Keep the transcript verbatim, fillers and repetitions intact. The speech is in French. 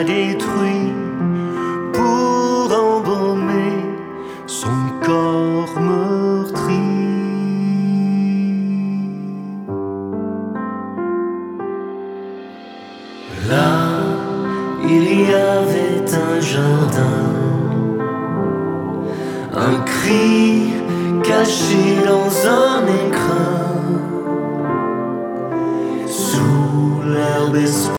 détruit pour embaumer son corps meurtri. Là, il y avait un jardin, un cri caché dans un écrin, sous l'herbe